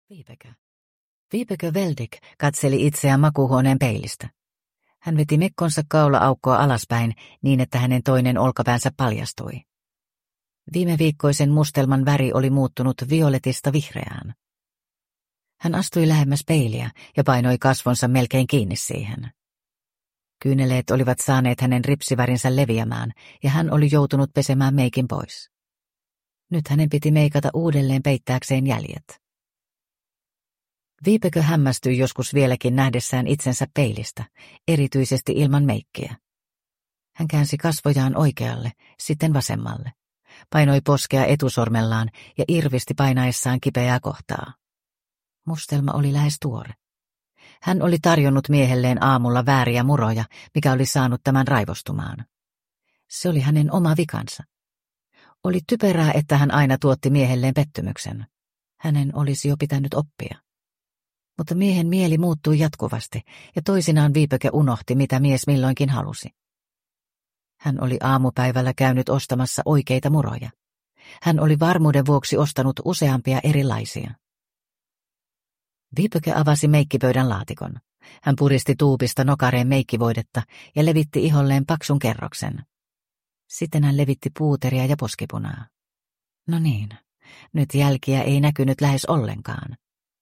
Vibeke. Vibeke Veldik katseli itseään makuuhuoneen peilistä. Hän veti mekkonsa kaula-aukkoa alaspäin niin, että hänen toinen olkapäänsä paljastui. Viime viikkoisen mustelman väri oli muuttunut violetista vihreään. Hän astui lähemmäs peiliä ja painoi kasvonsa melkein kiinni siihen. Kyyneleet olivat saaneet hänen ripsivärinsä leviämään ja hän oli joutunut pesemään meikin pois. Nyt hänen piti meikata uudelleen peittääkseen jäljet. Vibeke hämmästyi joskus vieläkin nähdessään itsensä peilistä, erityisesti ilman meikkiä. Hän käänsi kasvojaan oikealle, sitten vasemmalle. Painoi poskea etusormellaan ja irvisti painaessaan kipeää kohtaa. Mustelma oli lähes tuore. Hän oli tarjonnut miehelleen aamulla vääriä muroja, mikä oli saanut tämän raivostumaan. Se oli hänen oma vikansa. Oli typerää, että hän aina tuotti miehelleen pettymyksen. Hänen olisi jo pitänyt oppia. Mutta miehen mieli muuttui jatkuvasti, ja toisinaan Vibeke unohti, mitä mies milloinkin halusi. Hän oli aamupäivällä käynyt ostamassa oikeita muroja. Hän oli varmuuden vuoksi ostanut useampia erilaisia. Vibeke avasi meikkipöydän laatikon. Hän puristi tuupista nokareen meikkivoidetta ja levitti iholleen paksun kerroksen. Sitten hän levitti puuteria ja poskipunaa. No niin, nyt jälkiä ei näkynyt lähes ollenkaan.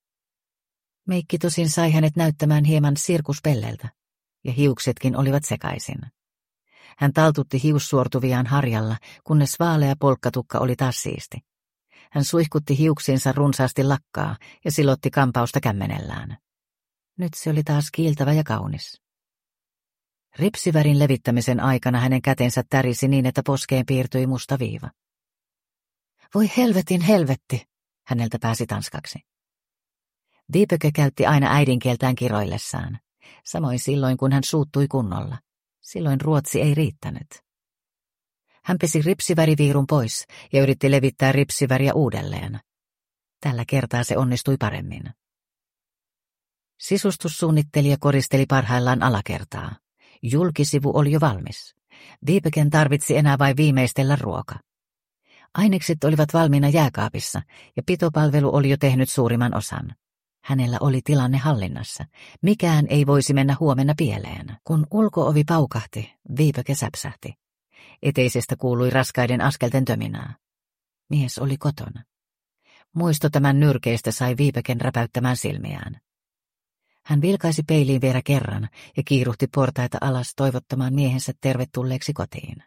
Meikki tosin sai hänet näyttämään hieman sirkuspelleltä, ja hiuksetkin olivat sekaisin. Hän taltutti hiussuortuviaan harjalla, kunnes vaalea polkkatukka oli taas siisti. Hän suihkutti hiuksiinsa runsaasti lakkaa ja silotti kampausta kämmenellään. Nyt se oli taas kiiltävä ja kaunis. Ripsivärin levittämisen aikana hänen kätensä tärisi niin, että poskeen piirtyi musta viiva. Voi helvetin helvetti, häneltä pääsi tanskaksi. Vibeke käytti aina äidinkieltään kiroillessaan, samoin silloin kun hän suuttui kunnolla. Silloin ruotsi ei riittänyt. Hän pesi ripsiväriviirun pois ja yritti levittää ripsiväriä uudelleen. Tällä kertaa se onnistui paremmin. Sisustussuunnittelija koristeli parhaillaan alakertaa. Julkisivu oli jo valmis. Vibeken tarvitsi enää vain viimeistellä ruoka. Ainekset olivat valmiina jääkaapissa ja pitopalvelu oli jo tehnyt suurimman osan. Hänellä oli tilanne hallinnassa. Mikään ei voisi mennä huomenna pieleen. Kun ulko-ovi paukahti, Vibeke säpsähti. Eteisestä kuului raskaiden askelten töminää. Mies oli kotona. Muisto tämän nyrkeistä sai Vibeken räpäyttämään silmiään. Hän vilkaisi peiliin vielä kerran ja kiiruhti portaita alas toivottamaan miehensä tervetulleeksi kotiin.